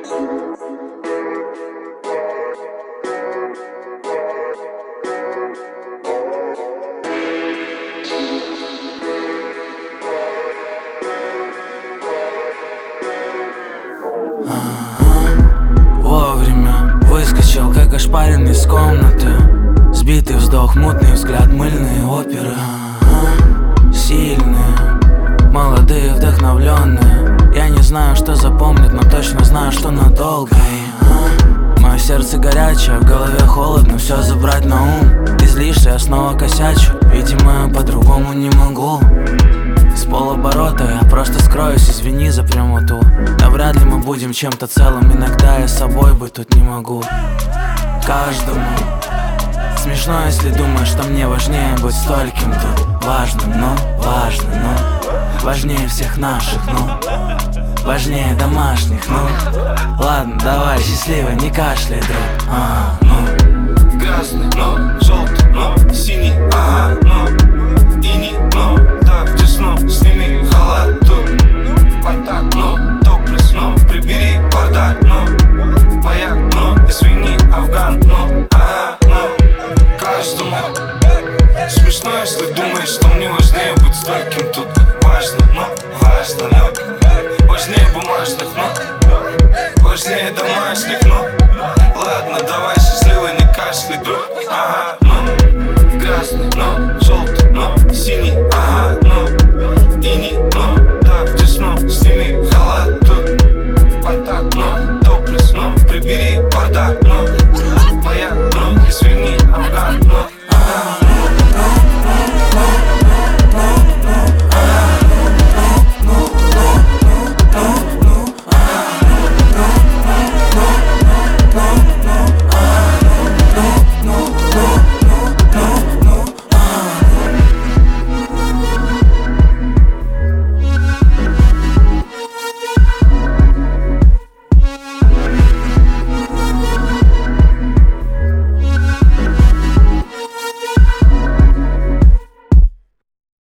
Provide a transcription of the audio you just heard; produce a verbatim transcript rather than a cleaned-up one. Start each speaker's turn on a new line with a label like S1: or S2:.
S1: Вовремя выскочил, как ошпаренный из комнаты. Сбитый вздох, мутный взгляд, мыльные оперы. Сильные, молодые, вдохновленные. Я не знаю, что запомнят, но точно знаю, что надолго. Мое сердце горячее, в голове холодно, все забрать на ум. Излишься, я снова косячу, видимо, по-другому не могу. С полоборота я просто скроюсь, извини за прямоту. Да вряд ли мы будем чем-то целым, иногда я собой быть тут не могу. Каждому смешно, если думаешь, что мне важнее быть стольким тут. Важным, но важно, но важнее всех наших, ну важнее домашних, ну ладно, давай, счастливо, не кашляй, друг. а, ну.
S2: Красный, но желтый, но синий, ага, но ини, но так тесно, сними халат тут. Контакт, но топлес, но прибери бардак, но бояк, но извини, афган, но ага, но каждому смешно, если думаешь, что мне важнее быть стольким тут. Важно, но важно, но важнее бумажных, но важнее домашних, но ладно, давай, счастливо, не кашляй, друг. Ага, ну красный, но желтый, но синий, ага, ну ини, но